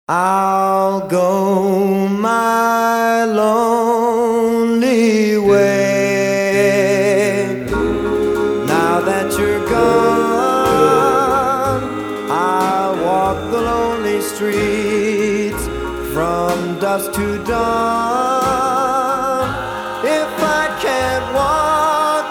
I'll go my lonely way. Now that you're gone, I'll walk the lonely streets from dusk to dawn. If I can't walk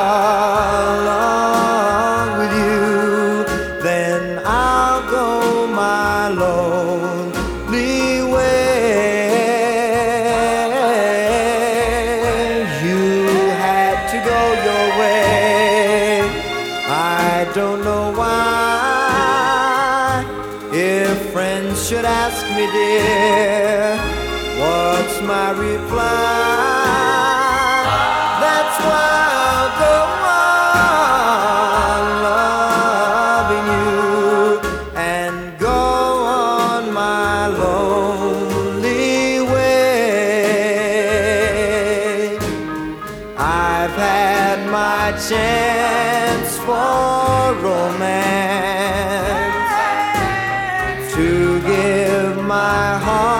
along with you, then I'll go my lonely way. You had to go your way. I don't know why. If friends should ask me, dear, what's my reply? That's why I'll go on loving you and go on my lonely way. I've had my chance for romance, to give my heart